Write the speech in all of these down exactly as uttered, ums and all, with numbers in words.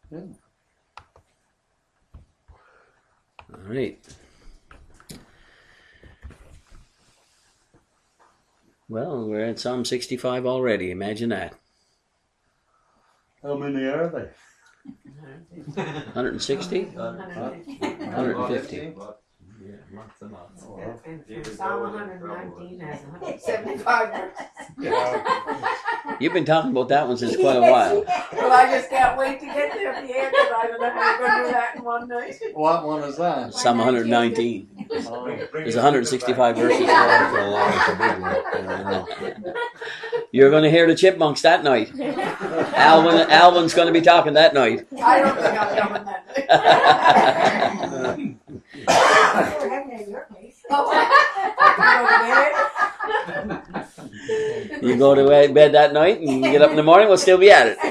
Yeah. All right. Well, we're at Psalm sixty-five already. Imagine that. How many are they? one hundred sixty? one hundred fifty. Yeah, lots and lots. Oh, wow. And Psalm one hundred nineteen has one hundred seventy-five verses. Yeah. You've been talking about that one since quite a while. Well, I just can't wait to get there at the end, because I don't know how you're going to do that in one night. What one is that? Psalm one hundred nineteen. Oh, There's one hundred sixty-five verses. Yeah. You're going to hear the Chipmunks that night. Alvin, Alvin's going to be talking that night. I don't think I'm coming that night. We're having it at your place. You go to bed that night and you get up in the morning, we'll still be at it.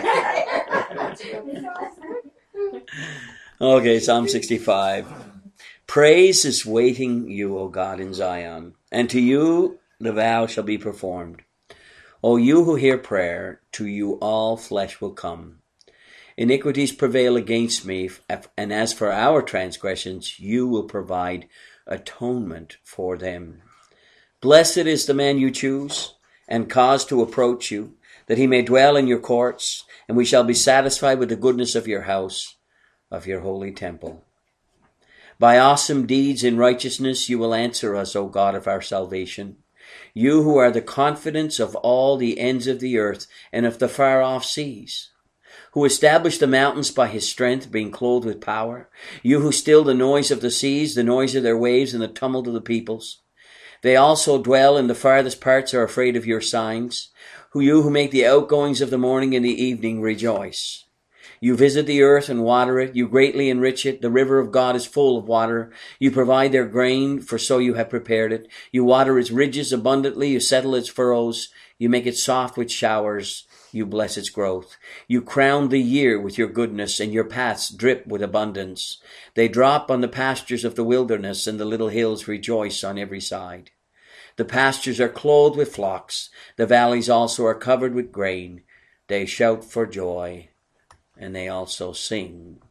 Okay, Psalm sixty-five. Praise is waiting you, O God, in Zion, and to you the vow shall be performed. O you who hear prayer, to you all flesh will come. Iniquities prevail against me, and as for our transgressions, you will provide atonement for them. Blessed is the man you choose, and cause to approach you, that he may dwell in your courts, and we shall be satisfied with the goodness of your house, of your holy temple. By awesome deeds in righteousness you will answer us, O God of our salvation. You who are the confidence of all the ends of the earth and of the far-off seas, who established the mountains by his strength, being clothed with power. You who still the noise of the seas, the noise of their waves, and the tumult of the peoples. They also dwell in the farthest parts are afraid of your signs. Who you who make the outgoings of the morning and the evening rejoice. You visit the earth and water it. You greatly enrich it. The river of God is full of water. You provide their grain, for so you have prepared it. You water its ridges abundantly. You settle its furrows. You make it soft with showers. You bless its growth. You crown the year with your goodness, and your paths drip with abundance. They drop on the pastures of the wilderness, and the little hills rejoice on every side. The pastures are clothed with flocks. The valleys also are covered with grain. They shout for joy, and they also sing.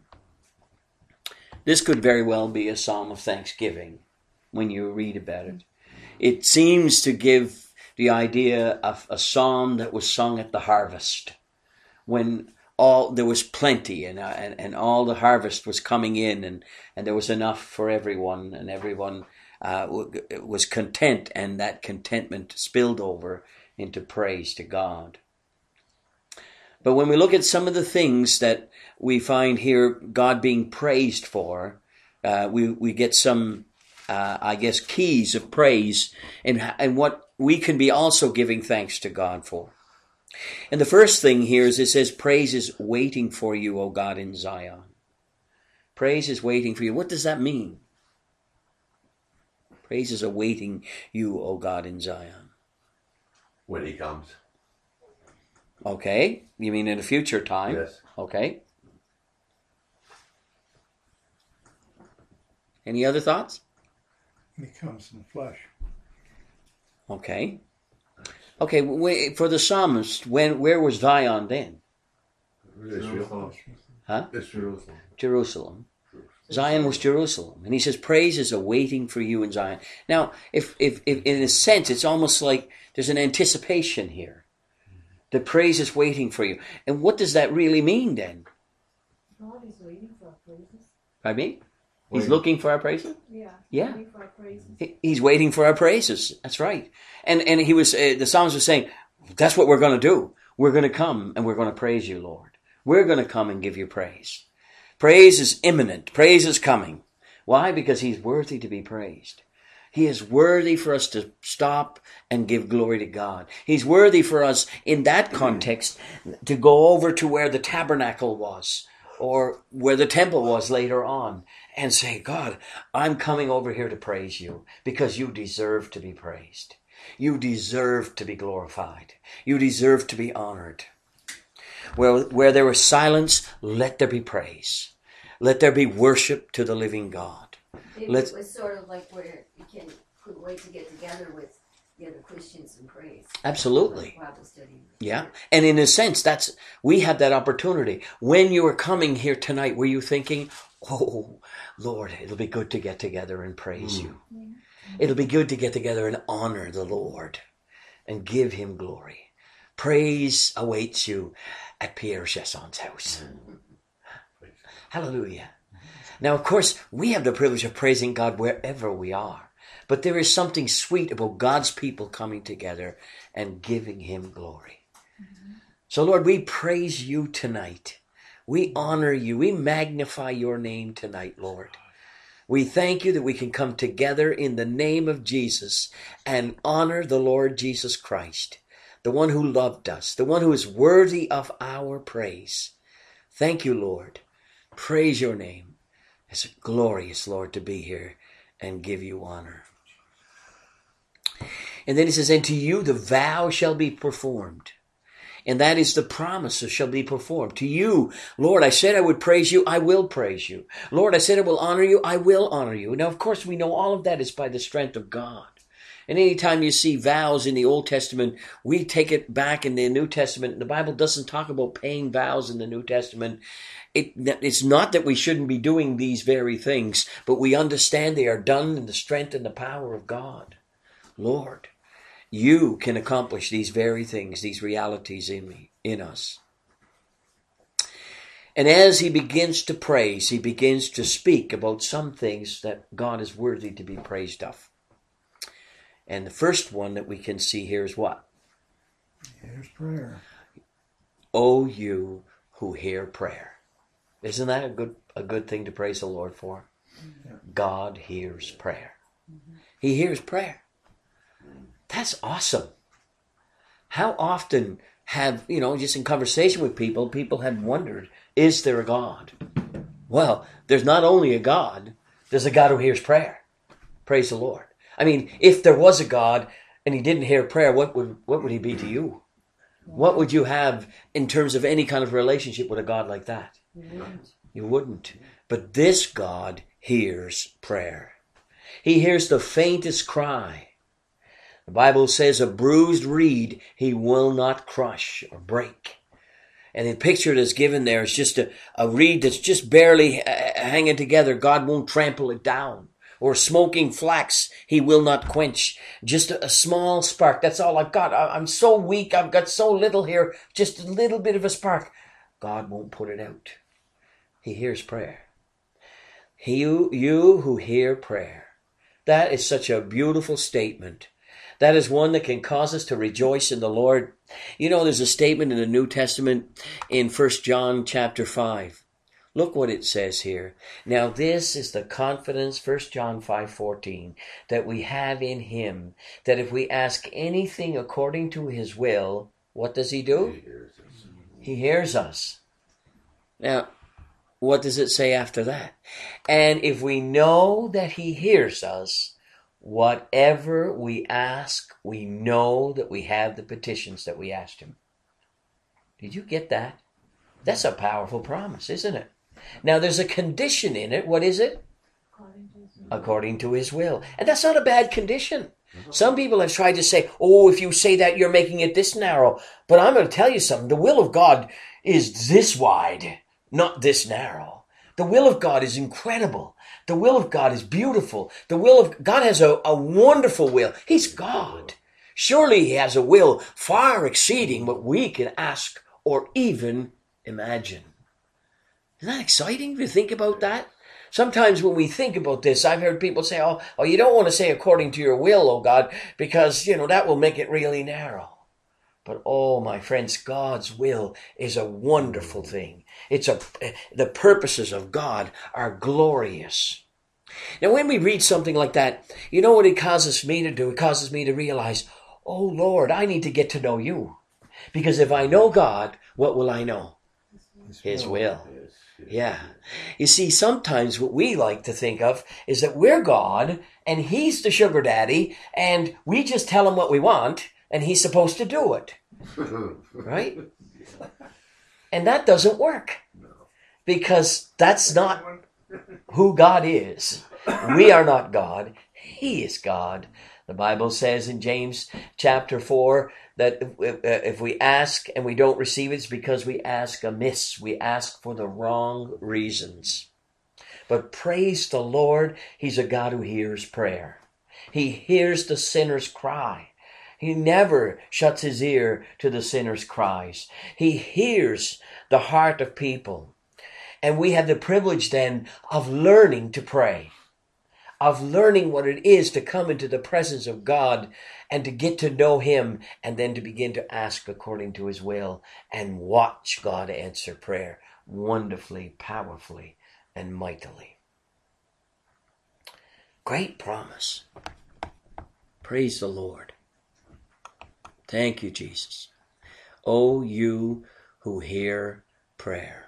This could very well be a psalm of thanksgiving when you read about it. It seems to give the idea of a psalm that was sung at the harvest, when all there was plenty and, uh, and and all the harvest was coming in, and, and there was enough for everyone, and everyone uh, w- was content, and that contentment spilled over into praise to God. But when we look at some of the things that we find here God being praised for, uh, we, we get some, uh, I guess, keys of praise and, and what we can be also giving thanks to God for. And the first thing here is it says, praise is waiting for you, O God, in Zion. Praise is waiting for you. What does that mean? Praise is awaiting you, O God, in Zion. When he comes. Okay. You mean in a future time? Yes. Okay. Any other thoughts? He comes in the flesh. Okay. Okay, wait, for the psalmist, when where was Zion then? Israel. Huh? It's Jerusalem. Jerusalem. Zion was Jerusalem. And he says, praise is awaiting for you in Zion. Now, if, if, if in a sense, it's almost like there's an anticipation here. The praise is waiting for you. And what does that really mean then? God is waiting for our praises. Pardon me? He's Waiting. looking for our praises? Yeah. Yeah. Waiting for our praises. He- He's waiting for our praises. That's right. And and he was, uh, the psalmist was saying, that's what we're going to do. We're going to come and we're going to praise you, Lord. We're going to come and give you praise. Praise is imminent. Praise is coming. Why? Because he's worthy to be praised. He is worthy for us to stop and give glory to God. He's worthy for us in that context to go over to where the tabernacle was or where the temple was later on and say, God, I'm coming over here to praise you because you deserve to be praised. You deserve to be glorified. You deserve to be honored. Where, where there is silence, let there be praise. Let there be worship to the living God. Maybe Let's- it was sort of like where you can couldn't wait to get together with together Christians and praise. Absolutely. Bible study. Yeah. And in a sense, that's, we have that opportunity. When you were coming here tonight, were you thinking, oh, Lord, it'll be good to get together and praise Mm. you. It'll be good to get together and honor the Lord and give him glory. Praise awaits you at Pierre Chesson's house. Hallelujah. Now, of course, we have the privilege of praising God wherever we are. But there is something sweet about God's people coming together and giving him glory. Mm-hmm. So, Lord, we praise you tonight. We honor you. We magnify your name tonight, Lord. We thank you that we can come together in the name of Jesus and honor the Lord Jesus Christ, the one who loved us, the one who is worthy of our praise. Thank you, Lord. Praise your name. It's glorious, Lord, to be here and give you honor. And then he says, and to you the vow shall be performed. And that is the promise that shall be performed. To you, Lord, I said I would praise you, I will praise you. Lord, I said I will honor you, I will honor you. Now, of course, we know all of that is by the strength of God. And anytime you see vows in the Old Testament, we take it back in the New Testament. The Bible doesn't talk about paying vows in the New Testament. It, it's not that we shouldn't be doing these very things, but we understand they are done in the strength and the power of God. Lord, you can accomplish these very things, these realities in me, in us. And as he begins to praise, he begins to speak about some things that God is worthy to be praised of. And the first one that we can see here is what? Here's prayer. O you who hear prayer. Isn't that a good a good thing to praise the Lord for? Yeah. God hears prayer. He hears prayer. That's awesome. How often have, you know, just in conversation with people, people have wondered, is there a God? Well, there's not only a God, there's a God who hears prayer. Praise the Lord. I mean, if there was a God and he didn't hear prayer, what would what would he be to you? What would you have in terms of any kind of relationship with a God like that? You wouldn't. You wouldn't. But this God hears prayer. He hears the faintest cry. The Bible says a bruised reed he will not crush or break. And the picture that's given there is just a, a reed that's just barely hanging together. God won't trample it down. Or smoking flax he will not quench. Just a, a small spark. That's all I've got. I, I'm so weak. I've got so little here. Just a little bit of a spark. God won't put it out. He hears prayer. He, you, you who hear prayer. That is such a beautiful statement. That is one that can cause us to rejoice in the Lord. You know, there's a statement in the New Testament in First John chapter five. Look what it says here. Now this is the confidence, First John five fourteen, that we have in him, that if we ask anything according to his will, what does he do? He hears us. He hears us. Now, what does it say after that? And if we know that he hears us, whatever we ask, we know that we have the petitions that we asked him. Did you get that? That's a powerful promise, isn't it? Now, there's a condition in it. What is it? According to his will. According to his will. And that's not a bad condition. Some people have tried to say, oh, if you say that, you're making it this narrow. But I'm going to tell you something. The will of God is this wide, not this narrow. The will of God is incredible. The will of God is beautiful. The will of God has a, a wonderful will. He's God. Surely he has a will far exceeding what we can ask or even imagine. Isn't that exciting to think about that? Sometimes when we think about this, I've heard people say, oh, oh, you don't want to say according to your will, oh God, because, you know, that will make it really narrow. But, oh, my friends, God's will is a wonderful thing. It's a, the purposes of God are glorious. Now, when we read something like that, you know what it causes me to do? It causes me to realize, oh, Lord, I need to get to know you. Because if I know God, what will I know? His will. Yes, yes, Yeah. yes. You see, sometimes what we like to think of is that we're God and he's the sugar daddy and we just tell him what we want and he's supposed to do it. Right? And that doesn't work. Because that's not who God is. We are not God. He is God. The The Bible says in James chapter four that if, if we ask and we don't receive it, it's because we ask amiss. We ask for the wrong reasons. But praise the Lord, He's a God who hears prayer. He hears the sinner's cry. He never shuts His ear to the sinner's cries. He hears the heart of people. And we have the privilege then of learning to pray, of learning what it is to come into the presence of God and to get to know Him, and then to begin to ask according to His will and watch God answer prayer wonderfully, powerfully, and mightily. Great promise. Praise the Lord. Thank you, Jesus. Oh, you who hear prayer.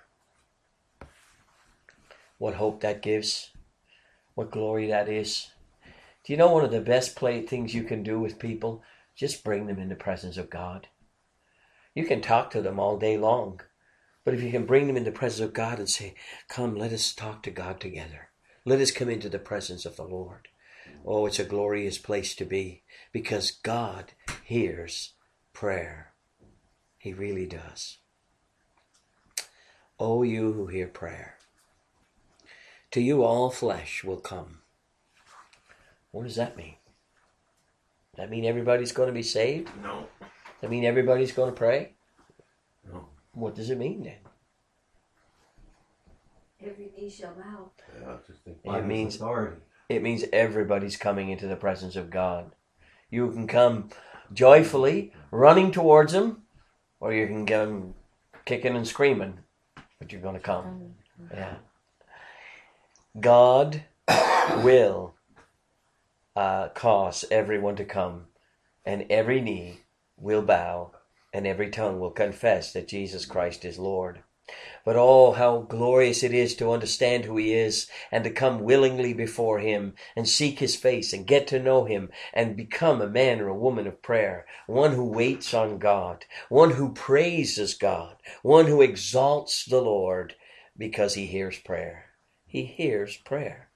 What hope that gives. What glory that is. Do you know one of the best play things you can do with people? Just bring them in the presence of God. You can talk to them all day long. But if you can bring them in the presence of God and say, come, let us talk to God together. Let us come into the presence of the Lord. Oh, it's a glorious place to be, because God hears prayer. He really does. Oh, you who hear prayer. To you all flesh will come. What does that mean? Does that mean everybody's going to be saved? No. Does that mean everybody's going to pray? No. What does it mean then? Every knee shall bow. Yeah, I just think It means authority. It means everybody's coming into the presence of God. You can come joyfully, running towards Him, or you can get Him kicking and screaming, but you're going to come. Yeah. God will uh, cause everyone to come, and every knee will bow, and every tongue will confess that Jesus Christ is Lord. But oh, how glorious it is to understand who He is and to come willingly before Him and seek His face and get to know Him and become a man or a woman of prayer, one who waits on God, one who praises God, one who exalts the Lord because He hears prayer. He hears prayer.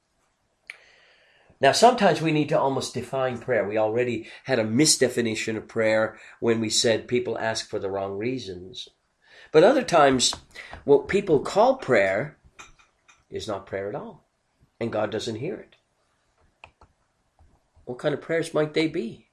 Now, sometimes we need to almost define prayer. We already had a misdefinition of prayer when we said people ask for the wrong reasons. But other times, what people call prayer is not prayer at all. And God doesn't hear it. What kind of prayers might they be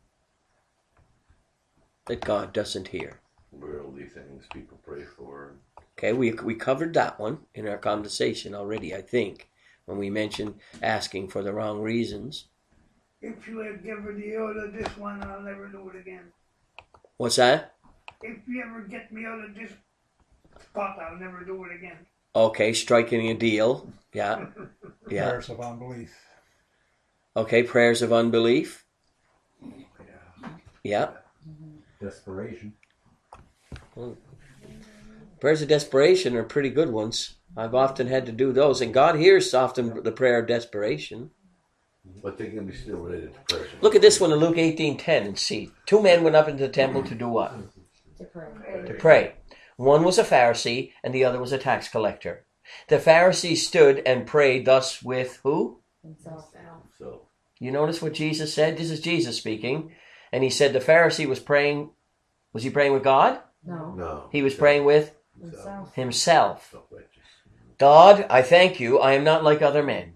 that God doesn't hear? Worldly things people pray for. Okay, we we covered that one in our conversation already, I think, when we mentioned asking for the wrong reasons. If you had given me out of this one, I'll never do it again. What's that? If you ever get me out of this spot, I'll never do it again. Okay, striking a deal. Yeah. Yeah. Prayers of unbelief. Okay, prayers of unbelief. Yeah. Yeah. Desperation. Well, prayers of desperation are pretty good ones. I've often had to do those, and God hears often the prayer of desperation. But they can be still related to prayer. Look at this one in Luke eighteen ten and see. Two men went up into the temple to do what? To pray. To pray. One was a Pharisee and the other was a tax collector. The Pharisee stood and prayed thus with who? Himself. So, You notice what Jesus said? This is Jesus speaking. And He said the Pharisee was praying. Was he praying with God? No. no. He was praying with Himself. himself. Self-righteous. God, I thank you. I am not like other men.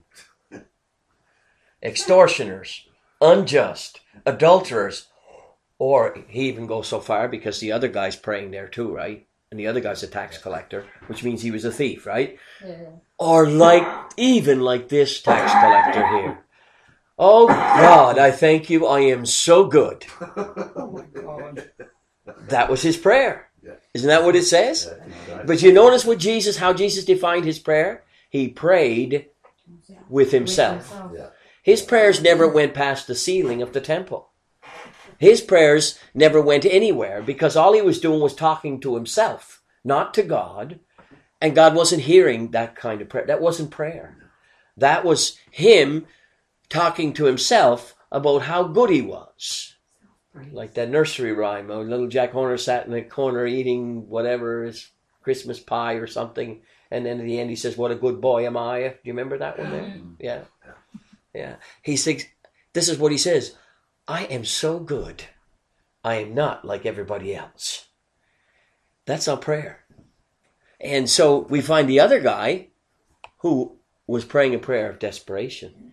Extortioners, unjust, adulterers. Or he even goes so far because the other guy's praying there too, right? And the other guy's a tax collector, which means he was a thief, right? Yeah. Or like, even like this tax collector here. Oh God, I thank you. I am so good. Oh my God. That was his prayer. Yeah. Isn't that what it says? Yeah, exactly. But you notice what Jesus, how Jesus defined his prayer? He prayed with himself. Yeah. His prayers never went past the ceiling of the temple. His prayers never went anywhere because all he was doing was talking to himself, not to God. And God wasn't hearing that kind of prayer. That wasn't prayer. That was him talking to himself about how good he was. Like that nursery rhyme, oh, little Jack Horner sat in the corner eating whatever, his Christmas pie or something. And then at the end he says, what a good boy am I. Do you remember that one there? Yeah. Yeah. He says, This is what he says. I am so good. I am not like everybody else. That's not prayer. And so we find the other guy who was praying a prayer of desperation.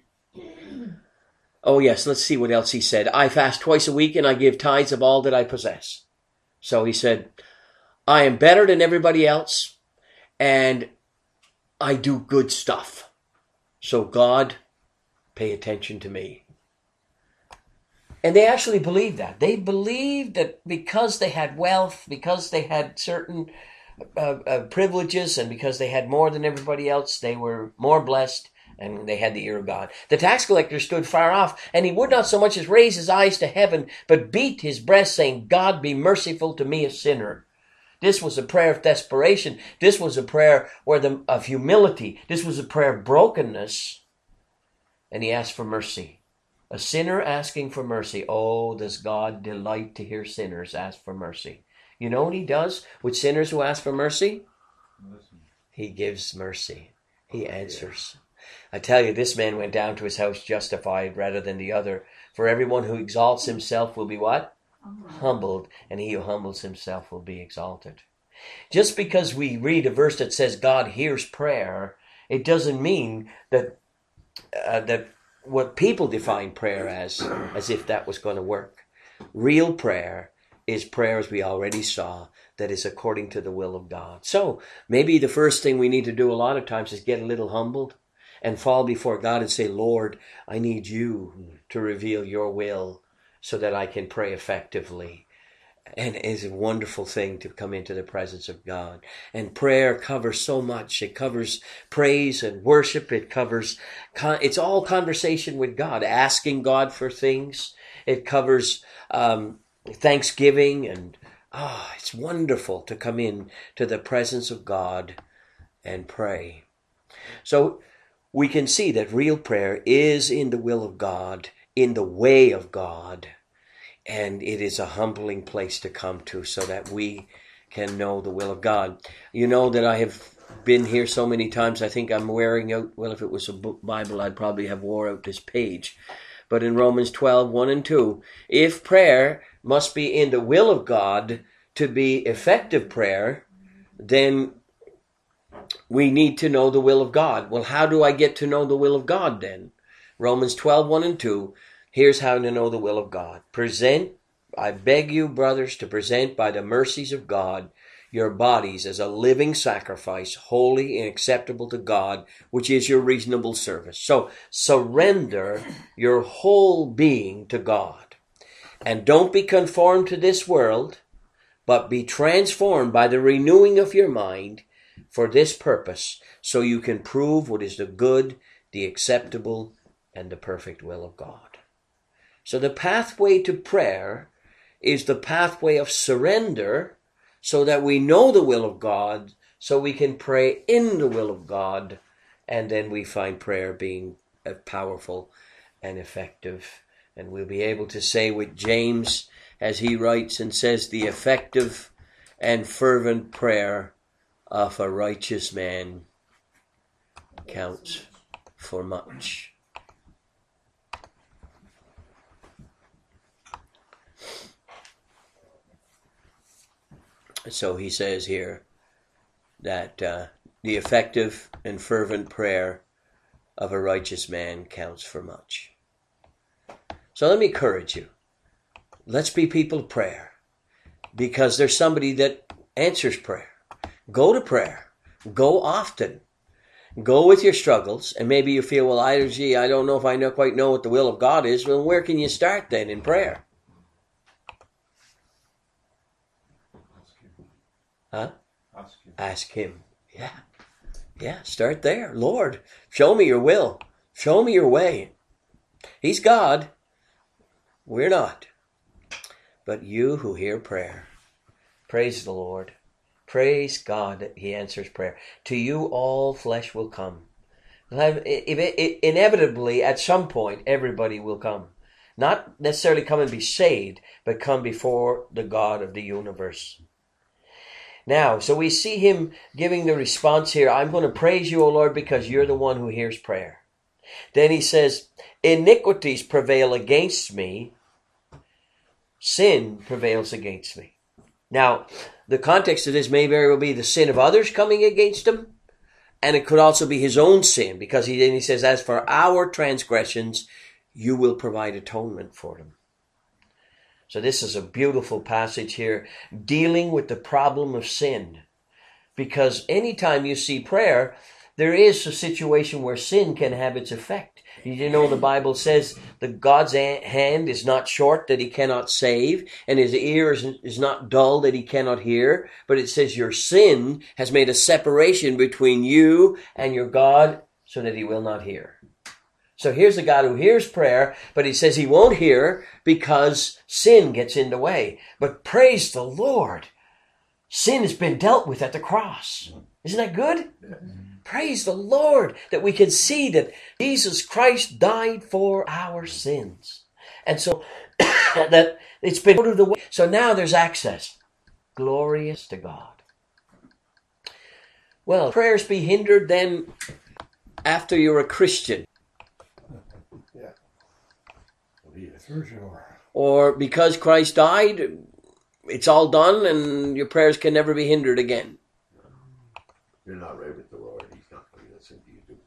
Oh yes, let's see what else he said. I fast twice a week and I give tithes of all that I possess. So he said, I am better than everybody else and I do good stuff. So God, pay attention to me. And they actually believed that. They believed that because they had wealth, because they had certain uh, uh, privileges, and because they had more than everybody else, they were more blessed, and they had the ear of God. The tax collector stood far off, and he would not so much as raise his eyes to heaven, but beat his breast, saying, God, be merciful to me, a sinner. This was a prayer of desperation. This was a prayer where the, of humility. This was a prayer of brokenness. And he asked for mercy. A sinner asking for mercy. Oh, does God delight to hear sinners ask for mercy. You know what he does with sinners who ask for mercy? He gives mercy. He answers. I tell you, this man went down to his house justified rather than the other. For everyone who exalts himself will be what? Humbled, and he who humbles himself will be exalted. Just because we read a verse that says God hears prayer, it doesn't mean that uh, that what people define prayer as, as if that was going to work. Real prayer is prayer, as we already saw, that is according to the will of God. So maybe the first thing we need to do a lot of times is get a little humbled and fall before God and say, Lord, I need you to reveal your will so that I can pray effectively. And it's a wonderful thing to come into the presence of God. And prayer covers so much. It covers praise and worship. It covers, it's all conversation with God, asking God for things. It covers um, thanksgiving. And ah, oh, it's wonderful to come in to the presence of God and pray. So we can see that real prayer is in the will of God, in the way of God. And it is a humbling place to come to so that we can know the will of God. You know that I have been here so many times, I think I'm wearing out, well, if it was a book Bible, I'd probably have wore out this page. But in Romans twelve, one and two, if prayer must be in the will of God to be effective prayer, then we need to know the will of God. Well, how do I get to know the will of God then? Romans twelve, one and two, here's how to know the will of God. Present, I beg you, brothers, to present by the mercies of God your bodies as a living sacrifice, holy and acceptable to God, which is your reasonable service. So surrender your whole being to God. And don't be conformed to this world, but be transformed by the renewing of your mind for this purpose, so you can prove what is the good, the acceptable, and the perfect will of God. So the pathway to prayer is the pathway of surrender so that we know the will of God, so we can pray in the will of God, and then we find prayer being powerful and effective. And we'll be able to say with James, as he writes and says, the effective and fervent prayer of a righteous man counts for much. So he says here that uh, the effective and fervent prayer of a righteous man counts for much. So let me encourage you. Let's be people of prayer, because there's somebody that answers prayer. Go to prayer. Go often. Go with your struggles. And maybe you feel, well, I, gee, I don't know if I know, quite know what the will of God is. Well, where can you start then in prayer? Huh? Ask him. Ask him. Yeah. Yeah, start there. Lord, show me your will. Show me your way. He's God. We're not. But you who hear prayer, praise the Lord. Praise God that he answers prayer. To you all flesh will come. Inevitably, at some point, everybody will come. Not necessarily come and be saved, but come before the God of the universe. Now, so we see him giving the response here. I'm going to praise you, O Lord, because you're the one who hears prayer. Then he says, iniquities prevail against me. Sin prevails against me. Now, the context of this may very well be the sin of others coming against him. And it could also be his own sin, because he then he says, as for our transgressions, you will provide atonement for them. So this is a beautiful passage here, dealing with the problem of sin. Because anytime you see prayer, there is a situation where sin can have its effect. You know, the Bible says that God's hand is not short that he cannot save, and his ear is, is not dull that he cannot hear. But it says your sin has made a separation between you and your God so that he will not hear. So here's a God who hears prayer, but he says he won't hear because sin gets in the way. But praise the Lord, sin has been dealt with at the cross. Isn't that good? Yeah. Praise the Lord that we can see that Jesus Christ died for our sins. And so that it's been out of the way. So now there's access. Glorious to God. Well, prayers be hindered then after you're a Christian. Yeah. For sure. Or because Christ died, it's all done and your prayers can never be hindered again. You're not right with the Lord. He's not going to listen to you too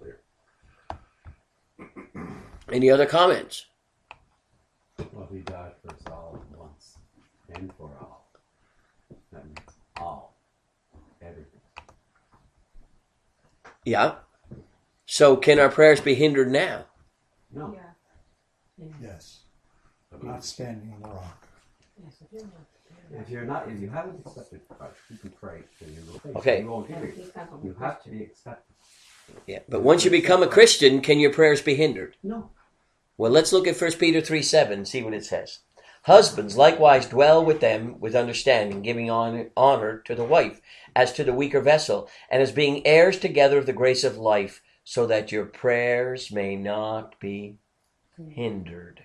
clear. Any other comments? Well, he died for us all at once and for all. That means all. Everything. Yeah. So can our prayers be hindered now? No. Yeah. Yes. Not standing on the rock. Yes, if you're not prepared. If you're not, if you haven't accepted Christ, you can pray. And you will face. Okay. You won't hear you. He's not gonna You have to be accepted. Yeah. But once you become a Christian, can your prayers be hindered? No. Well, let's look at First Peter three seven and see what it says. Husbands likewise dwell with them with understanding, giving honor, honor to the wife as to the weaker vessel, and as being heirs together of the grace of life, so that your prayers may not be hindered.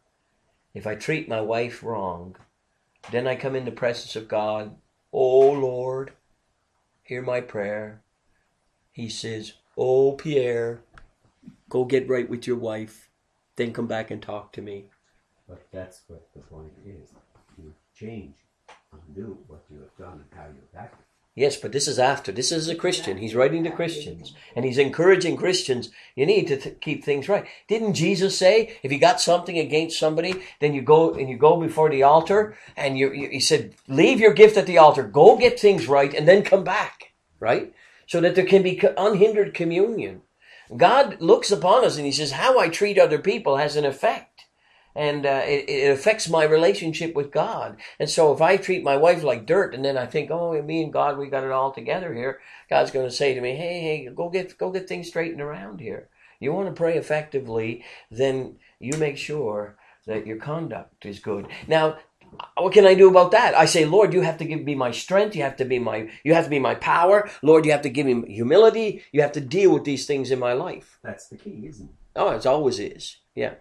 If I treat my wife wrong, then I come in the presence of God. Oh, Lord, hear my prayer. He says, oh, Pierre, go get right with your wife. Then come back and talk to me. But that's what the point is. You change, undo what you have done and how you've acted. Yes, but this is after. This is a Christian. He's writing to Christians. And he's encouraging Christians. You need to th- keep things right. Didn't Jesus say, if you got something against somebody, then you go and you go before the altar. And you, you, he said, leave your gift at the altar. Go get things right and then come back. Right? So that there can be unhindered communion. God looks upon us and he says, how I treat other people has an effect. And uh, it, it affects my relationship with God. And so if I treat my wife like dirt and then I think, oh, me and God, we got it all together here, God's going to say to me, hey, hey, go get go get things straightened around here. You want to pray effectively, then you make sure that your conduct is good. Now, what can I do about that? I say, Lord, you have to give me my strength. You have to be my, you have to be my power. Lord, you have to give me humility. You have to deal with these things in my life. That's the key, isn't it? Oh, it always is. Yeah.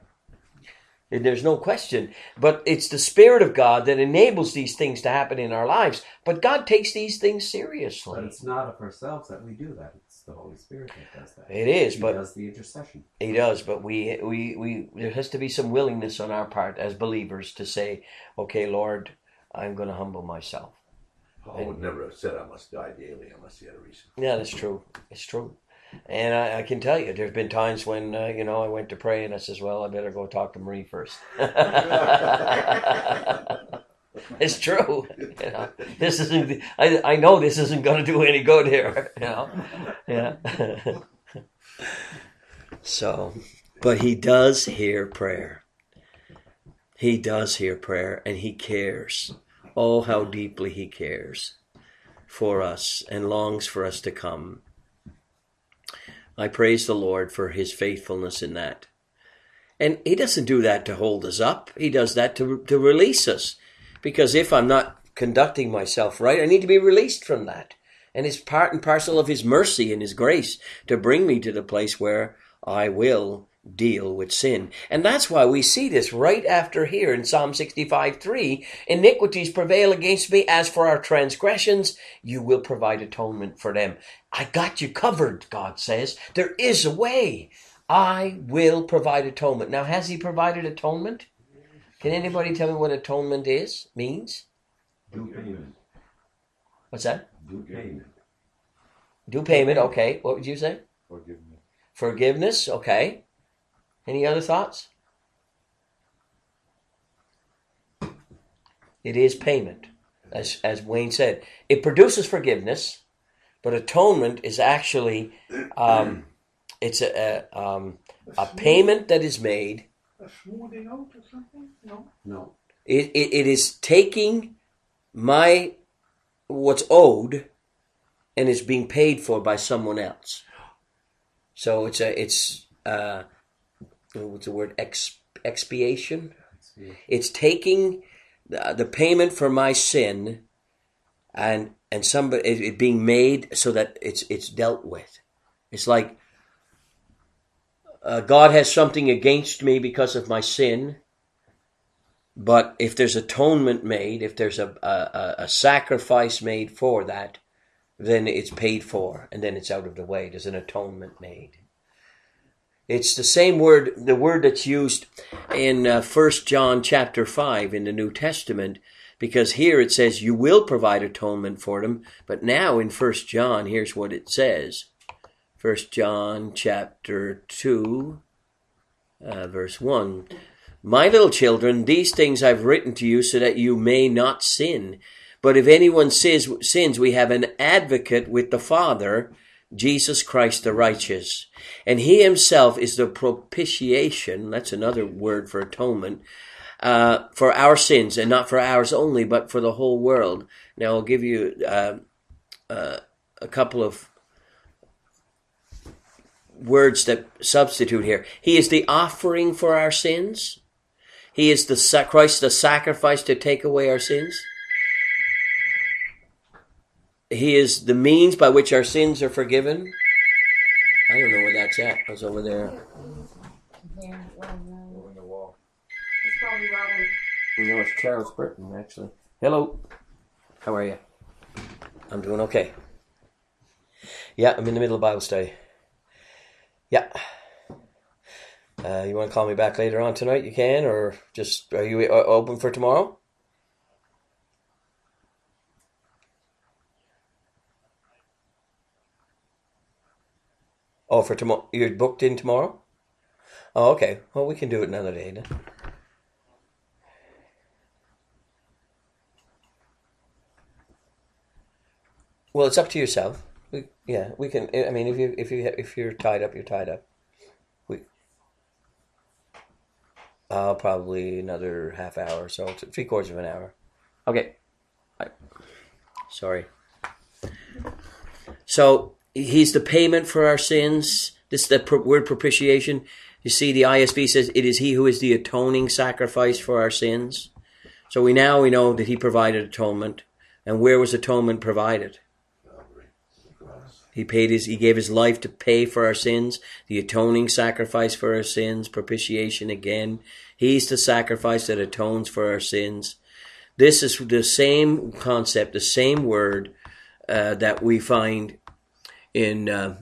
And there's no question. But it's the Spirit of God that enables these things to happen in our lives. But God takes these things seriously. But it's not of ourselves that we do that. It's the Holy Spirit that does that. It is, he but does the intercession. He does, but we, we, we, there has to be some willingness on our part as believers to say, okay, Lord, I'm going to humble myself. Paul would never have said I must die daily unless he had a reason. Yeah, that's true. It's true. And I, I can tell you, there's been times when, uh, you know, I went to pray and I says, well, I better go talk to Marie first. It's true. You know, this isn't, I, I know this isn't going to do any good here. You know? Yeah. So, but he does hear prayer. He does hear prayer and he cares. Oh, how deeply he cares for us and longs for us to come. I praise the Lord for his faithfulness in that. And he doesn't do that to hold us up. He does that to, to release us. Because if I'm not conducting myself right, I need to be released from that. And it's part and parcel of his mercy and his grace to bring me to the place where I will deal with sin. And that's why we see this right after here in Psalm sixty-five three. Iniquities prevail against me. As for our transgressions, you will provide atonement for them. I got you covered, God says. There is a way. I will provide atonement. Now, has he provided atonement? Can anybody tell me what atonement is, means? Do payment. What's that? Do payment. Do payment, okay. What would you say? Forgiveness. Forgiveness, okay. Any other thoughts? It is payment, as, as Wayne said. It produces forgiveness, but atonement is actually, um, it's a, a, um, a payment that is made. A smoothing out or something? No. No. It, it, it is taking my, what's owed, and it's being paid for by someone else. So it's a, it's, uh, what's the word, Ex, expiation? It's taking the, the payment for my sin and, and somebody, it, it being made so that it's, it's dealt with. It's like, uh, God has something against me because of my sin. But if there's atonement made, if there's a, a, a sacrifice made for that, then it's paid for, and then it's out of the way. There's an atonement made. It's the same word, the word that's used in uh, First John chapter five in the New Testament, because here it says you will provide atonement for them, but now in First John, here's what it says. First John chapter two, uh, verse one. My little children, these things I've written to you so that you may not sin. But if anyone sins, sins, we have an advocate with the Father, Jesus Christ the righteous. And he himself is the propitiation, that's another word for atonement, uh, for our sins, and not for ours only, but for the whole world. Now I'll give you uh, uh, a couple of words that substitute here. He is the offering for our sins. He is the Christ, the sacrifice to take away our sins. He is the means by which our sins are forgiven. I don't know where that's at. I was over there. There, well, no. On the wall. It's probably Robert. No, it's Charles Burton, actually. Hello. How are you? I'm doing okay. Yeah, I'm in the middle of Bible study. Yeah. Uh, you want to call me back later on tonight? You can, or just, are you open for tomorrow? Oh, for tomorrow? You're booked in tomorrow? Oh, okay. Well, we can do it another day then. Well, it's up to yourself. We, yeah, we can. I mean, if you if you if you're tied up, you're tied up. We. Uh, probably another half hour or so, three quarters of an hour. Okay. I, sorry. So. He's the payment for our sins. This is the pro- word propitiation. You see, the I S V says it is he who is the atoning sacrifice for our sins. So we now we know that he provided atonement. And where was atonement provided? He paid his. He gave his life to pay for our sins. The atoning sacrifice for our sins. Propitiation again. He's the sacrifice that atones for our sins. This is the same concept, the same word uh, that we find in uh,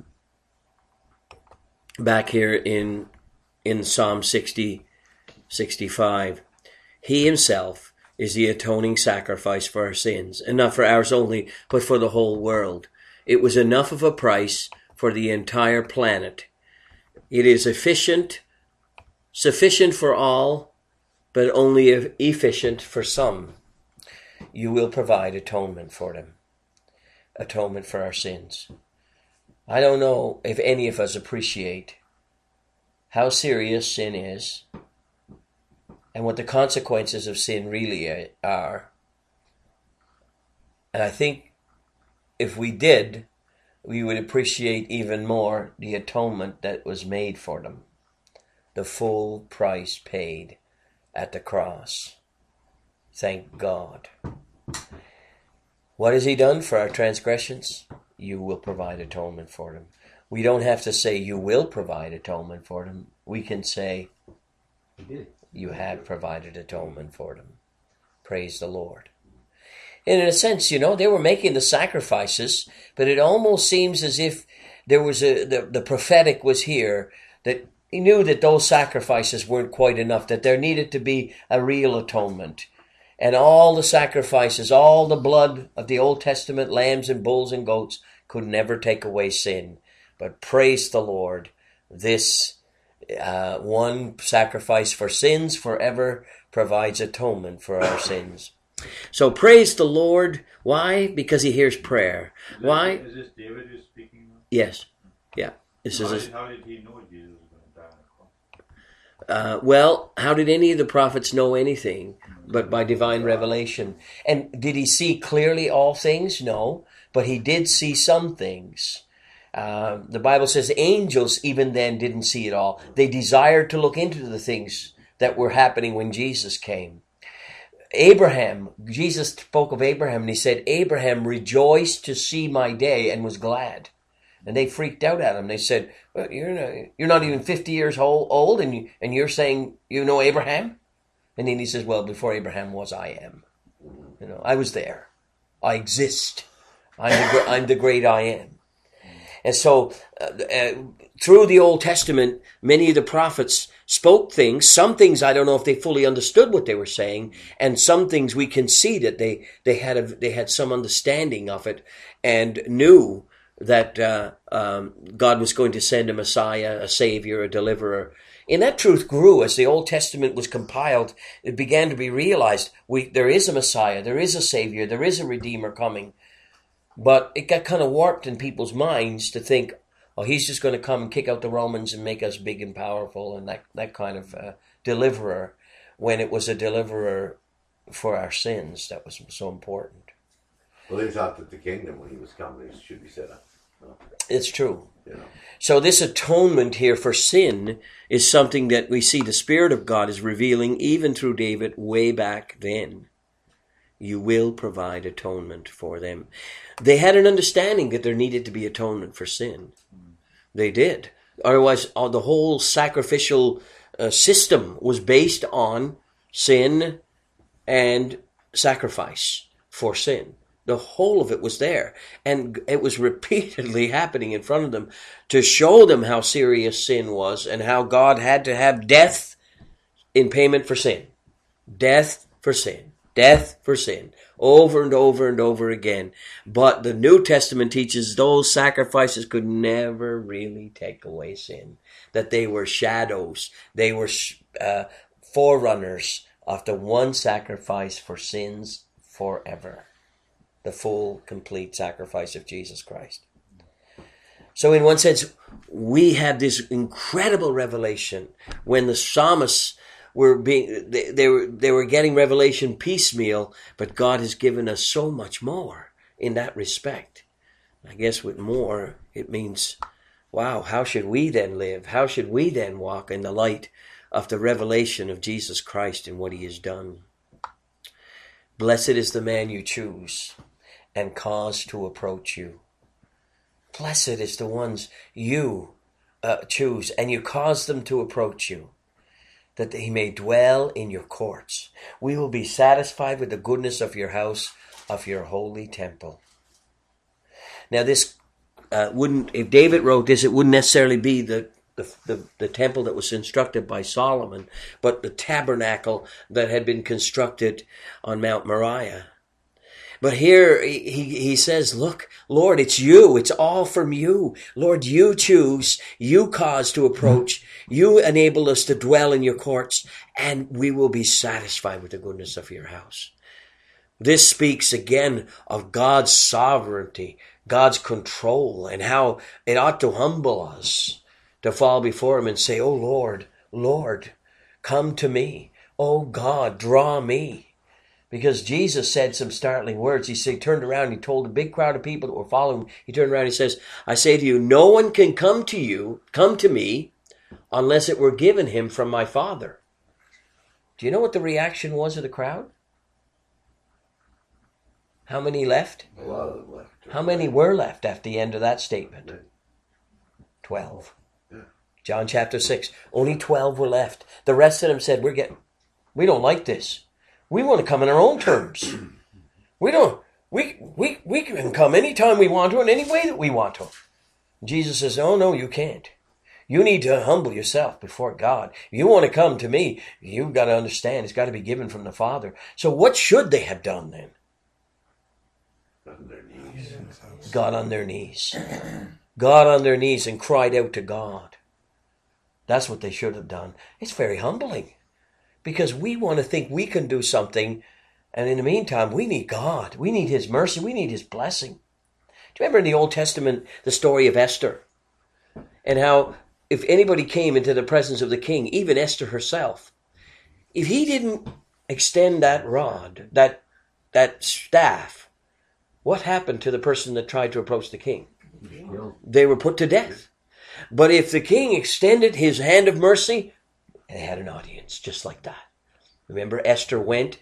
back here in in Psalm sixty, sixty-five. He himself is the atoning sacrifice for our sins, and not for ours only, but for the whole world. It was enough of a price for the entire planet. It is efficient, sufficient for all, but only efficient for some. You will provide atonement for them. Atonement for our sins. I don't know if any of us appreciate how serious sin is and what the consequences of sin really are. And I think if we did, we would appreciate even more the atonement that was made for them. The full price paid at the cross. Thank God. What has he done for our transgressions? You will provide atonement for them. We don't have to say you will provide atonement for them. We can say you have provided atonement for them. Praise the Lord. And in a sense, you know, they were making the sacrifices, but it almost seems as if there was a, the, the prophetic was here, that he knew that those sacrifices weren't quite enough, that there needed to be a real atonement. And all the sacrifices, all the blood of the Old Testament, lambs and bulls and goats, could never take away sin. But praise the Lord, this uh, one sacrifice for sins forever provides atonement for our sins. So praise the Lord. Why? Because he hears prayer. Is that- Why? Is this David who's speaking now? Yes. Yeah. This How is. did, how did he know Jesus was going to die on the cross? Uh, well, how did any of the prophets know anything but by divine revelation? And did he see clearly all things? No, but he did see some things. Uh, the Bible says angels even then didn't see it all. They desired to look into the things that were happening when Jesus came. Abraham, Jesus spoke of Abraham and he said, Abraham rejoiced to see my day and was glad. And they freaked out at him. They said, well, you're not, you're not even fifty years old and, you, and you're saying you know Abraham? And then he says, well, before Abraham was, I am. You know, I was there. I exist. I'm the, I'm the great I am. And so uh, uh, through the Old Testament, many of the prophets spoke things. Some things I don't know if they fully understood what they were saying, and some things we can see that they they had a, they had some understanding of it and knew that uh, um, God was going to send a Messiah, a Savior, a deliverer. And that truth grew as the Old Testament was compiled. It began to be realized we there is a Messiah, there is a Savior, there is a Redeemer coming. But it got kind of warped in people's minds to think, oh, he's just going to come and kick out the Romans and make us big and powerful and that, that kind of uh, deliverer, when it was a deliverer for our sins that was so important. Well, they thought that the kingdom, when he was coming, it should be set up. No. It's true. You know. So this atonement here for sin is something that we see the Spirit of God is revealing even through David way back then. You will provide atonement for them. They had an understanding that there needed to be atonement for sin. They did. Otherwise, uh, the whole sacrificial uh, system was based on sin and sacrifice for sin. The whole of it was there. And it was repeatedly happening in front of them to show them how serious sin was and how God had to have death in payment for sin. Death for sin. Death for sin. Over and over and over again. But the New Testament teaches those sacrifices could never really take away sin. That they were shadows. They were uh, forerunners of the one sacrifice for sins forever. The full, complete sacrifice of Jesus Christ. So in one sense, we have this incredible revelation when the psalmists were being, they, they were, they were getting revelation piecemeal, but God has given us so much more in that respect. I guess with more, it means, wow, how should we then live? How should we then walk in the light of the revelation of Jesus Christ and what he has done? Blessed is the man you choose and cause to approach you. Blessed is the ones you uh, choose and you cause them to approach you, that he may dwell in your courts. We will be satisfied with the goodness of your house, of your holy temple. Now this uh, wouldn't, if David wrote this, it wouldn't necessarily be the, the, the, the temple that was constructed by Solomon, but the tabernacle that had been constructed on Mount Moriah. But here he, he says, look, Lord, it's you. It's all from you. Lord, you choose, you cause to approach, you enable us to dwell in your courts, and we will be satisfied with the goodness of your house. This speaks again of God's sovereignty, God's control, and how it ought to humble us to fall before him and say, oh Lord, Lord, come to me. Oh God, draw me. Because Jesus said some startling words. He said, he turned around and he told a big crowd of people that were following him. He turned around and he says, I say to you, no one can come to you, come to me, unless it were given him from my Father. Do you know what the reaction was of the crowd? How many left? A lot of them left. How many were left at the end of that statement? Twelve. Yeah. John chapter six. Only twelve were left. The rest of them said, we're getting, we don't like this. We want to come in our own terms. We don't, we, we, we can come anytime we want to in any way that we want to. Jesus says, oh no, you can't. You need to humble yourself before God. If you want to come to me, you've got to understand it's got to be given from the Father. So what should they have done then? On their knees. Got on their knees. Got on their knees and cried out to God. That's what they should have done. It's very humbling because we want to think we can do something, and in the meantime, we need God. We need His mercy. We need His blessing. Do you remember in the Old Testament the story of Esther and how if anybody came into the presence of the king, even Esther herself, if he didn't extend that rod, that that staff, what happened to the person that tried to approach the king? They were put to death. But if the king extended his hand of mercy, they had an audience just like that. Remember, Esther went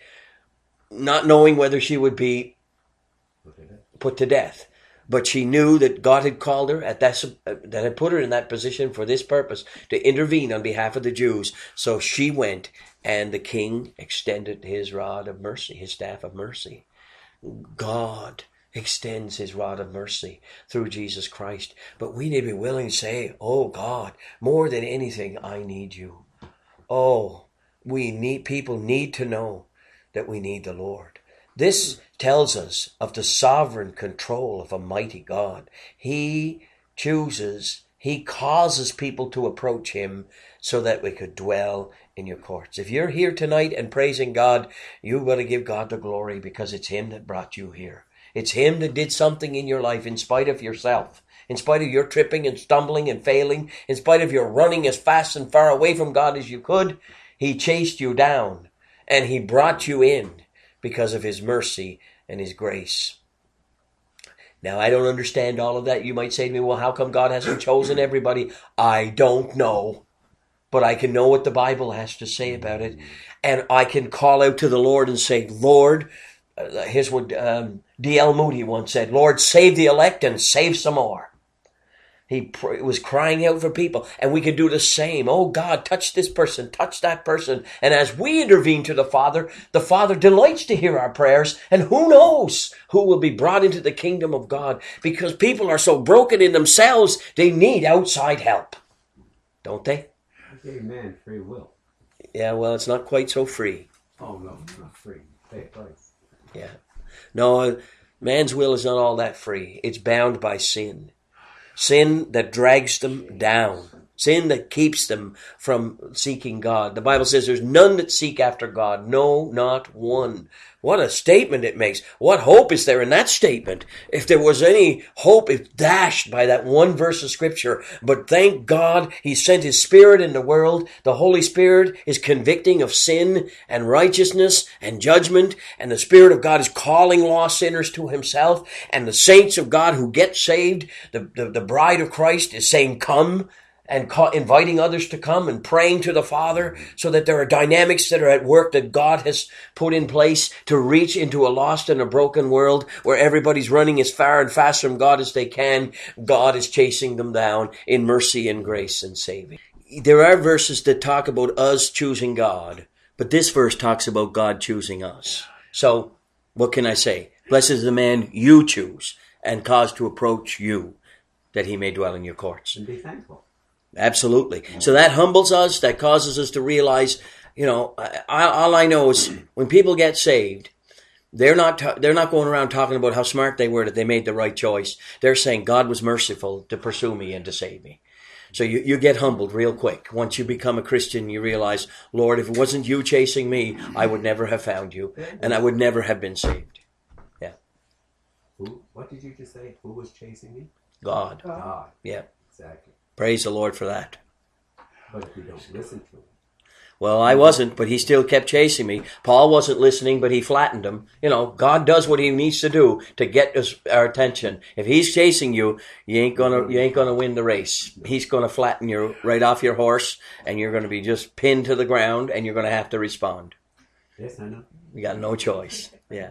not knowing whether she would be put to death. But she knew that God had called her, at that, that had put her in that position for this purpose, to intervene on behalf of the Jews. So she went, and the king extended his rod of mercy, his staff of mercy. God extends His rod of mercy through Jesus Christ. But we need to be willing to say, oh God, more than anything, I need you. Oh, we need, people need to know that we need the Lord. This tells us of the sovereign control of a mighty God. He chooses, He causes people to approach Him so that we could dwell in your courts. If you're here tonight and praising God, you've got to give God the glory because it's Him that brought you here. It's Him that did something in your life in spite of yourself, in spite of your tripping and stumbling and failing, in spite of your running as fast and far away from God as you could. He chased you down and He brought you in because of His mercy and His grace. Now, I don't understand all of that. You might say to me, well, how come God hasn't chosen everybody? I don't know. But I can know what the Bible has to say about it. And I can call out to the Lord and say, Lord, uh, here's what um, D L Moody once said, Lord, save the elect and save some more. He pr- was crying out for people, and we can do the same. Oh God, touch this person, touch that person. And as we intervene to the Father, the Father delights to hear our prayers, and who knows who will be brought into the kingdom of God, because people are so broken in themselves, they need outside help. Don't they? I gave man free will. Yeah, well, it's not quite so free. Oh no, it's not free. Pay a price. Yeah. No, man's will is not all that free. It's bound by sin. Sin that drags them down. Sin that keeps them from seeking God. The Bible says there's none that seek after God. No, not one. What a statement it makes. What hope is there in that statement? If there was any hope, it's dashed by that one verse of Scripture. But thank God He sent His Spirit in the world. The Holy Spirit is convicting of sin and righteousness and judgment. And the Spirit of God is calling lost sinners to Himself. And the saints of God who get saved, the, the, the bride of Christ is saying, come, and ca- inviting others to come and praying to the Father, so that there are dynamics that are at work that God has put in place to reach into a lost and a broken world where everybody's running as far and fast from God as they can. God is chasing them down in mercy and grace and saving. There are verses that talk about us choosing God, but this verse talks about God choosing us. So what can I say? Blessed is the man you choose and cause to approach you, that he may dwell in your courts. And be thankful. Absolutely. So that humbles us. That causes us to realize, you know, I, all I know is when people get saved, they're not ta- they're not going around talking about how smart they were that they made the right choice. They're saying God was merciful to pursue me and to save me. So you, you get humbled real quick. Once you become a Christian, you realize, Lord, if it wasn't you chasing me, I would never have found you, and I would never have been saved. Yeah. Who? What did you just say? Who was chasing me? God. God. Yeah. Exactly. Praise the Lord for that. But if we don't listen to Him. Well, I wasn't, but he still kept chasing me. Paul wasn't listening, but he flattened him. You know, God does what He needs to do to get us, our attention. If He's chasing you, you ain't gonna, you ain't gonna win the race. He's gonna flatten you right off your horse, and you're gonna be just pinned to the ground, and you're gonna have to respond. Yes, I know. You got no choice. Yeah.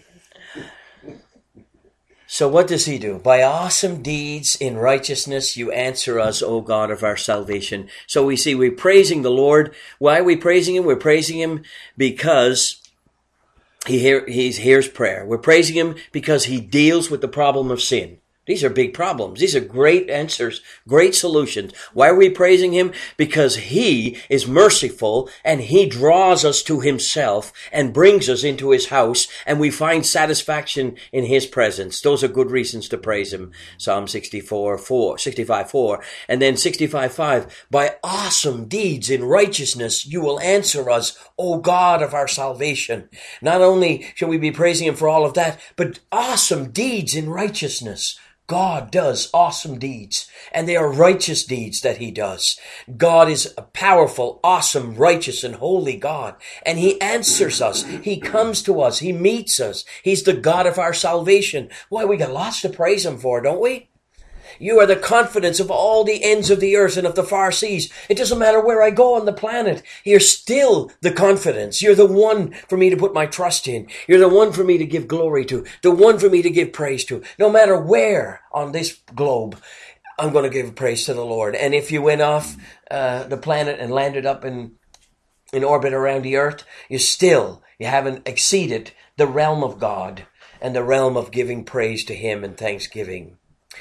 So what does He do? By awesome deeds in righteousness, you answer us, O God of our salvation. So we see we're praising the Lord. Why are we praising Him? We're praising Him because He hear, He hears prayer. We're praising Him because He deals with the problem of sin. These are big problems. These are great answers, great solutions. Why are we praising him? Because he is merciful and he draws us to himself and brings us into his house, and we find satisfaction in his presence. Those are good reasons to praise him. Psalm sixty-four, four, sixty-five, four, and then sixty-five, five. By awesome deeds in righteousness you will answer us, O God of our salvation. Not only shall we be praising him for all of that, but awesome deeds in righteousness. God does awesome deeds, and they are righteous deeds that he does. God is a powerful, awesome, righteous, and holy God, and he answers us. He comes to us. He meets us. He's the God of our salvation. Why, we got lots to praise him for, don't we? You are the confidence of all the ends of the earth and of the far seas. It doesn't matter where I go on the planet. You're still the confidence. You're the one for me to put my trust in. You're the one for me to give glory to. The one for me to give praise to. No matter where on this globe, I'm going to give praise to the Lord. And if you went off uh, the planet and landed up in, in orbit around the earth, you still, you haven't exceeded the realm of God and the realm of giving praise to him and thanksgiving.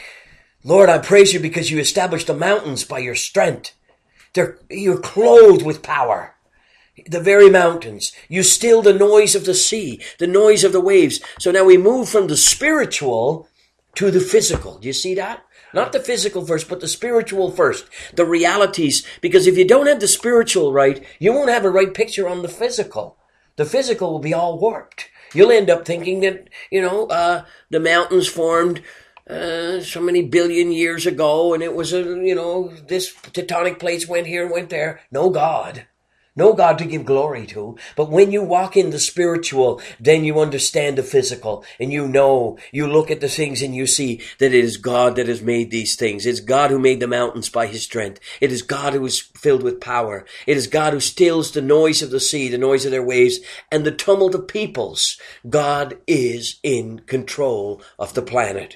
Lord, I praise you because you established the mountains by your strength. They're, you're clothed with power. The very mountains. You still the noise of the sea, the noise of the waves. So now we move from the spiritual to the physical. Do you see that? Not the physical first, but the spiritual first. The realities. Because if you don't have the spiritual right, you won't have a right picture on the physical. The physical will be all warped. You'll end up thinking that, you know, uh, the mountains formed Uh, so many billion years ago, and it was a, you know, this tectonic plates went here and went there. No God. No God to give glory to. But when you walk in the spiritual, then you understand the physical, and you know, you look at the things and you see that it is God that has made these things. It's God who made the mountains by his strength. It is God who is filled with power. It is God who stills the noise of the sea, the noise of their waves, and the tumult of peoples. God is in control of the planet.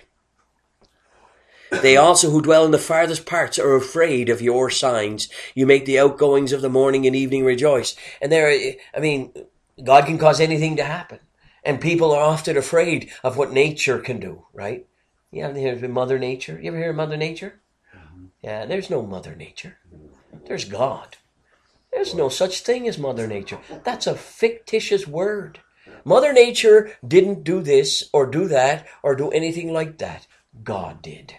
They also who dwell in the farthest parts are afraid of your signs. You make the outgoings of the morning and evening rejoice. And there, I mean, God can cause anything to happen. And people are often afraid of what nature can do, right? You ever hear of Mother Nature? You ever hear of Mother Nature? Yeah, there's no Mother Nature. There's God. There's no such thing as Mother Nature. That's a fictitious word. Mother Nature didn't do this or do that or do anything like that. God did.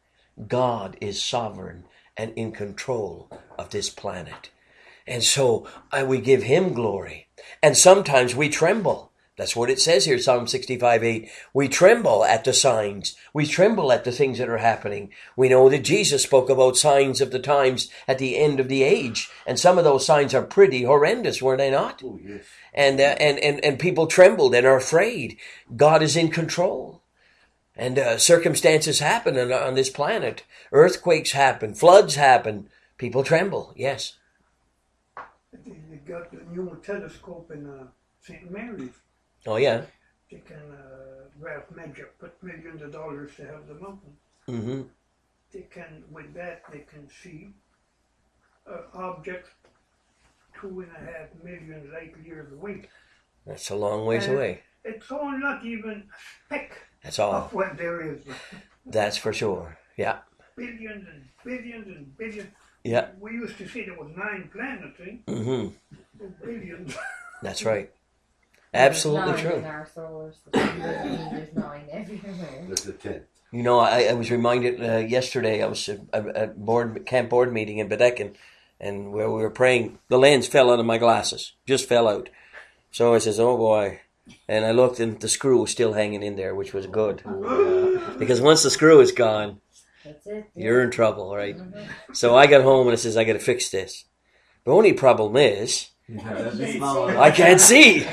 God is sovereign and in control of this planet. And so I, we give him glory. And sometimes we tremble. That's what it says here, Psalm sixty-five, eight. We tremble at the signs. We tremble at the things that are happening. We know that Jesus spoke about signs of the times at the end of the age. And some of those signs are pretty horrendous, were they not? Oh, yes. And, uh, and, and, and people trembled and are afraid. God is in control. And uh, circumstances happen on, on this planet. Earthquakes happen. Floods happen. People tremble. Yes. They they got a new telescope in uh, Saint Mary's. Oh, yeah. They can uh, graph measure, put millions of dollars to have the mountain. Mm-hmm. They can, with that, they can see uh, objects two and a half million light years away. That's a long ways And away. It's all not even a speck That's all. of what there is. That's for sure. Yeah. Billions and billions and billions. Yeah. We used to say there was nine planets, eh? Mm-hmm. Billions. That's right. Absolutely There's nine true. in our solar system. There's nine everywhere. There's a tent. You know, I, I was reminded uh, yesterday, I was at a board, camp board meeting in Bedekin, and where we were praying, the lens fell out of my glasses. Just fell out. So I says, oh boy. And I looked and the screw was still hanging in there, which was good. Because once the screw is gone, That's it. you're in trouble, right? Mhm. So I got home and I says, I got to fix this. The only problem is, I can't see.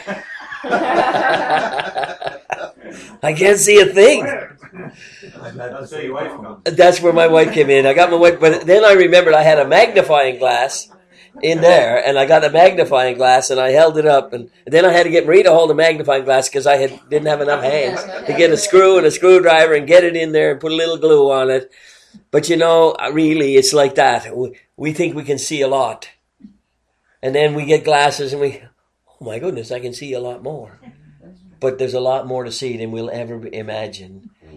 I can't see a thing. That's where your wife comes. That's where my wife came in. I got my wife, but then I remembered I had a magnifying glass in there, and I got a magnifying glass, and I held it up, and then I had to get Marie to hold the magnifying glass because I had didn't have enough hands to get a screw and a screwdriver and get it in there and put a little glue on it. But you know, really, it's like that. We, we think we can see a lot, and then we get glasses, and we, oh my goodness, I can see a lot more. But there's a lot more to see than we'll ever imagine.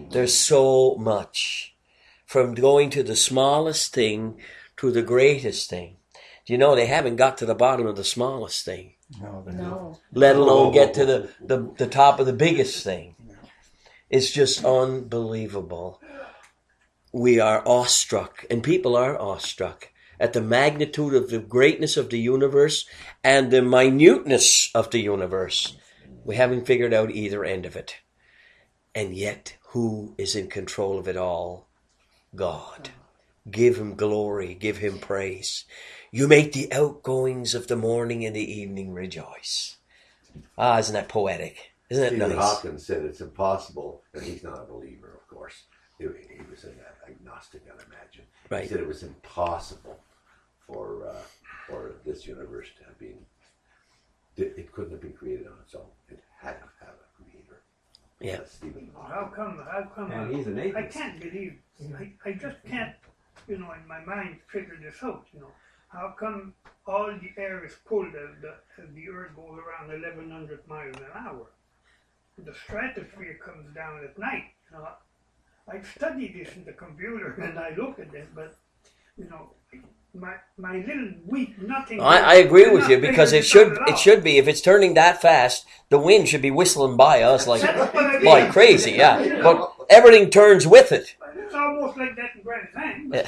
There's so much. From going to the smallest thing to the greatest thing. Do you know they haven't got to the bottom of the smallest thing? No, they No. Let alone get to the, the, the top of the biggest thing. It's just unbelievable. We are awestruck, and people are awestruck at the magnitude of the greatness of the universe and the minuteness of the universe. We haven't figured out either end of it. And yet, who is in control of it all? God. Give him glory, give him praise. You make the outgoings of the morning and the evening rejoice. Ah, isn't that poetic? Isn't that Stephen nice? Hawkins said it's impossible, and he's not a believer, of course. He, he was an agnostic, I imagine. Right. He said it was impossible for uh, for this universe to have been. It, it couldn't have been created on its own. It had to have a creator. Yeah. That's Stephen Hawking. How come, how come, And I, he's an I atheist. can't believe, I, I just can't, you know, in my mind figure this out, you know. How come all the air is pulled as the, as the earth goes around eleven hundred miles an hour? The stratosphere comes down at night, you know. I studied this in the computer and I look at it, but, you know, my my little weak nothing. I, I agree with you cannot because figure it this should out at it all. should be if it's turning that fast, the wind should be whistling by us like That's what I mean. like crazy, yeah. But everything turns with it. It's almost like that in Grand Thing. This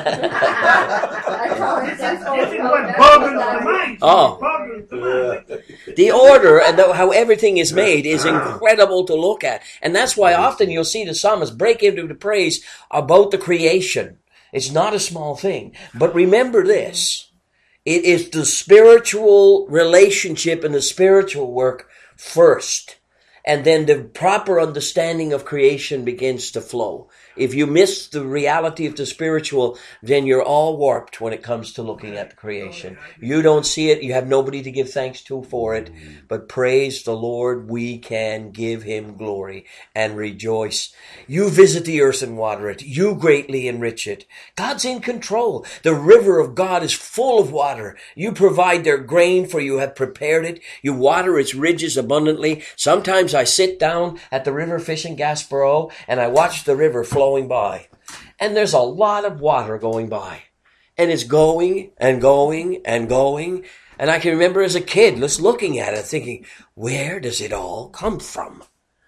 I call it is just this is what boggles the mind. Oh. Boggles the mind. The order and the, how everything is made is incredible to look at. And that's why often you'll see the psalmist break into the praise about the creation. It's not a small thing. But remember this. It is the spiritual relationship and the spiritual work first. And then the proper understanding of creation begins to flow. If you miss the reality of the spiritual, then you're all warped when it comes to looking at the creation. You don't see it. You have nobody to give thanks to for it. But praise the Lord, we can give him glory and rejoice. You visit the earth and water it. You greatly enrich it. God's in control. The river of God is full of water. You provide their grain, for you have prepared it. You water its ridges abundantly. Sometimes I sit down at the river fish in Gaspereau and I watch the river flowing by. And there's a lot of water going by. And it's going and going and going. And I can remember as a kid just looking at it thinking, where does it all come from?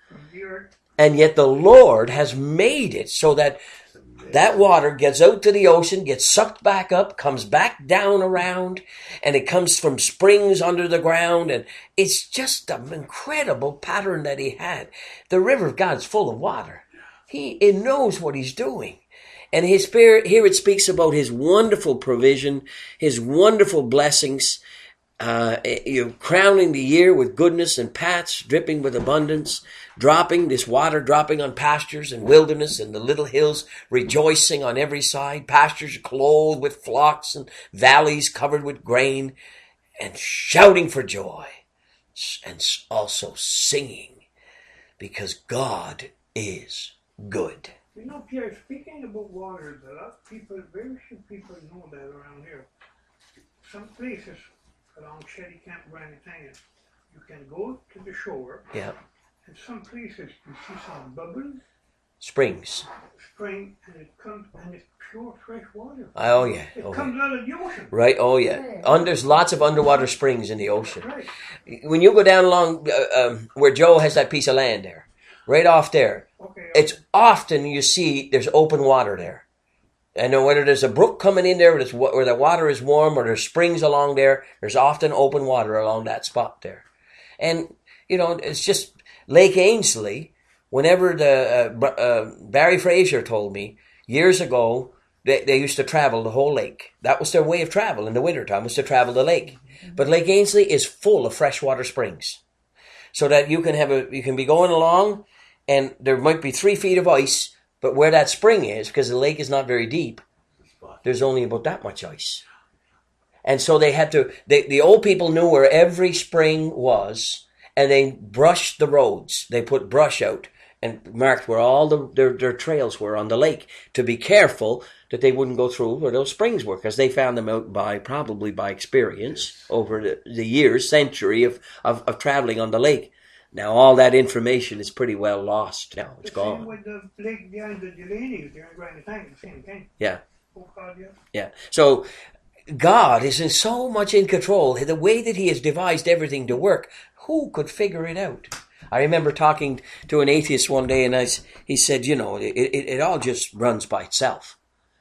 And yet the Lord has made it so that that water gets out to the ocean, gets sucked back up, comes back down around, and it comes from springs under the ground. And it's just an incredible pattern that he had. The river of God's full of water. He it knows what he's doing. And his spirit, here it speaks about his wonderful provision, his wonderful blessings, uh, you know, crowning the year with goodness and paths dripping with abundance, dropping this water, dropping on pastures and wilderness and the little hills, rejoicing on every side, pastures clothed with flocks and valleys covered with grain, and shouting for joy, and also singing, because God is good. You know, Pierre, speaking about waters, a lot of people, very few people know that around here. Some places along Shetty Camp, Grand Canyon, you can go to the shore, Yeah. and some places you see some bubbles, Springs. spring, and it comes, and it's pure fresh water. Oh, yeah. It Okay. comes out of the ocean. Right, oh yeah. Und- there's lots of underwater springs in the ocean. Right. When you go down along uh, um, where Joe has that piece of land there, right off there, Okay. it's often you see there's open water there. And then whether there's a brook coming in there, where, where the water is warm, or there's springs along there, there's often open water along that spot there. And, you know, it's just Lake Ainsley, whenever the uh, uh, Barry Fraser told me years ago, they, they used to travel the whole lake. That was their way of travel in the wintertime, was to travel the lake. But Lake Ainsley is full of freshwater springs. So that you can have a, you can be going along, and there might be three feet of ice, but where that spring is, because the lake is not very deep, there's only about that much ice. And so they had to, they, the old people knew where every spring was, and they brushed the roads. They put brush out and marked where all the, their, their trails were on the lake to be careful that they wouldn't go through where those springs were, because they found them out by, probably by experience over the, the years, century of, of, of traveling on the lake. Now all that information is pretty well lost now. It's The same gone. with the lake behind the Delaney's during Grand Tank, the same thing. Yeah. Oh God, yeah. Yeah. So God is in so much in control. The way that he has devised everything to work, who could figure it out? I remember talking to an atheist one day, and I, he said, you know, it, it, it all just runs by itself.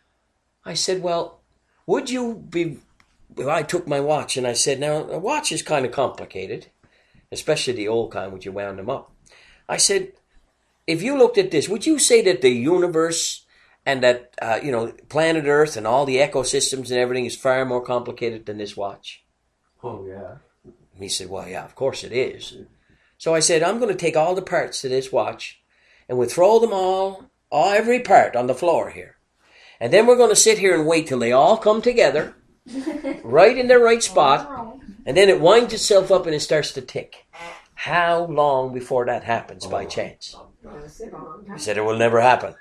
I said, well, would you be... Well, I took my watch, and I said, now, a watch is kind of complicated, especially the old kind, which you wound them up. I said, if you looked at this, would you say that the universe and that, uh, you know, planet Earth and all the ecosystems and everything is far more complicated than this watch? Oh, yeah. And he said, well, yeah, of course it is. So I said, I'm going to take all the parts to this watch and we'll throw them all, all, every part on the floor here. And then we're going to sit here and wait till they all come together, right in their right spot, and then it winds itself up and it starts to tick. How long before that happens by chance? He said, it will never happen.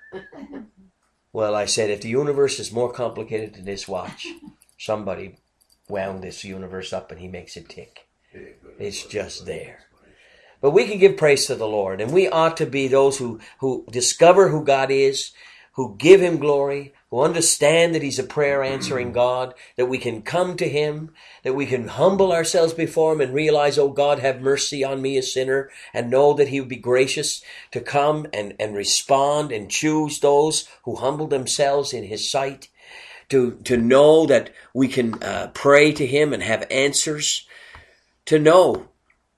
Well, I said, if the universe is more complicated than this watch, somebody wound this universe up and he makes it tick. It's just there. But we can give praise to the Lord, and we ought to be those who, who discover who God is, who give him glory, who understand that he's a prayer-answering God, that we can come to him, that we can humble ourselves before him and realize, oh God, have mercy on me, a sinner, and know that he would be gracious to come and, and respond and choose those who humble themselves in his sight, to, to know that we can uh, pray to him and have answers, to know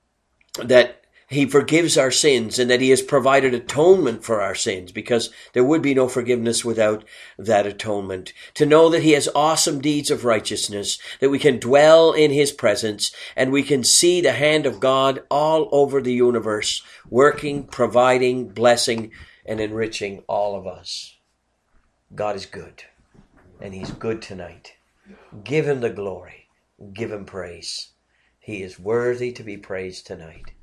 that he forgives our sins and that he has provided atonement for our sins, because there would be no forgiveness without that atonement. To know that he has awesome deeds of righteousness, that we can dwell in his presence and we can see the hand of God all over the universe, working, providing, blessing, and enriching all of us. God is good, and he's good tonight. Give him the glory. Give him praise. He is worthy to be praised tonight.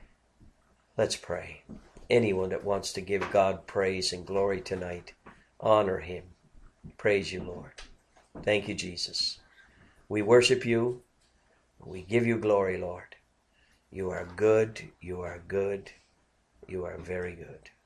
Let's pray. Anyone that wants to give God praise and glory tonight, honor him. Praise you, Lord. Thank you, Jesus. We worship you. We give you glory, Lord. You are good. You are good. You are very good.